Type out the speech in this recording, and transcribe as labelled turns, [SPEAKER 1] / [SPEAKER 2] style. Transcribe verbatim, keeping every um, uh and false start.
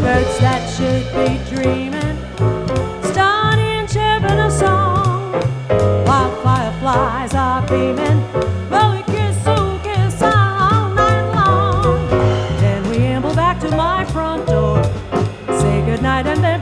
[SPEAKER 1] birds that should be dreaming, starting chirping a song, while fireflies are beaming. Well, we kiss, oh, kiss all night long. Then we amble back to my front door, say goodnight, and then